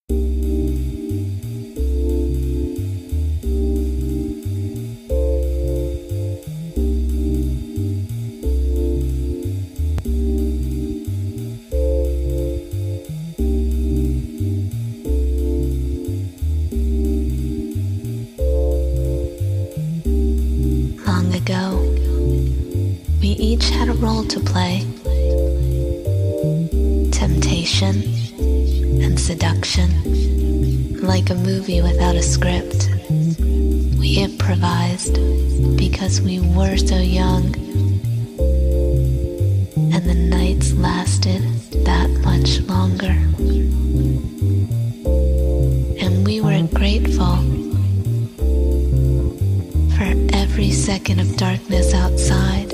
Long ago, we each had a role to play. Temptation and seduction. Like a movie without a script, we improvised because we were so young. And the nights lasted that much longer. And we were grateful for every second of darkness outside.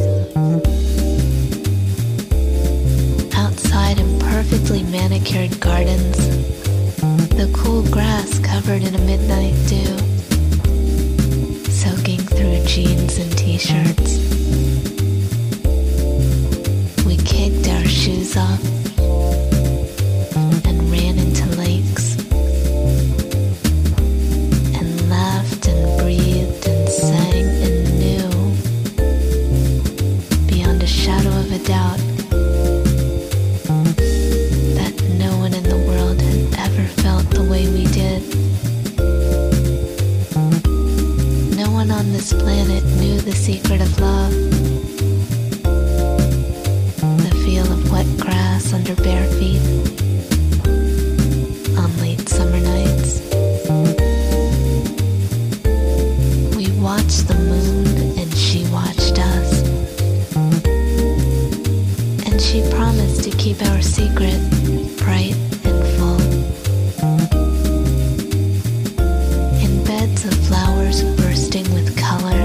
Outside in perfectly manicured gardens, the cool grass covered in a midnight dew, soaking through jeans and t-shirts. We kicked our shoes off and ran into lakes and laughed and breathed and sang and knew beyond a shadow of a doubt that no one in the world had ever felt the way we did. No one on this planet knew the secret of love. The feel of wet grass under bare feet on late summer nights. We watched the moon and she watched us. And she promised to keep our secret bright and full. In beds of flowers bursting with color,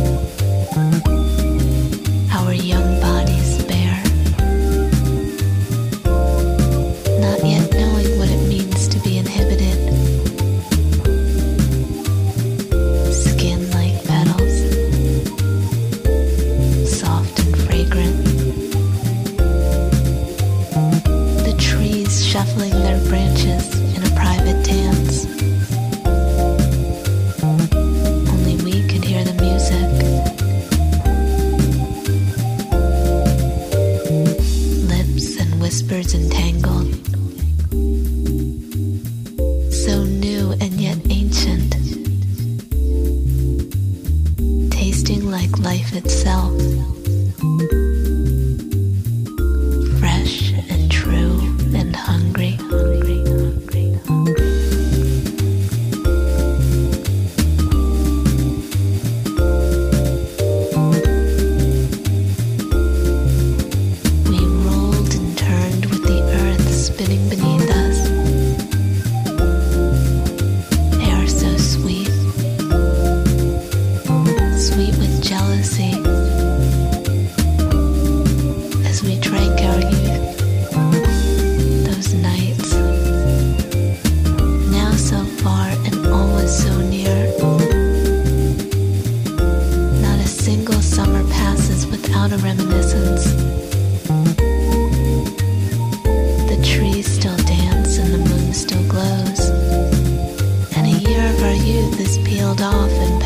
our young bodies bare, not yet knowing what it means to be inhibited. Skin like petals, soft and fragrant. The trees shuffling their branches in a private dance. Only we could hear the music. Lips and whispers entangled. So new and yet ancient. Tasting like life itself. Fresh and true and hungry. We rolled and turned with the earth spinning beneath us. Air so sweet, sweet with jealousy, as we drank our youth. Those nights, now so far and always so near. Not a single summer passes without a reminiscence. The trees still dance and the moon still glows. And a year of our youth is peeled off and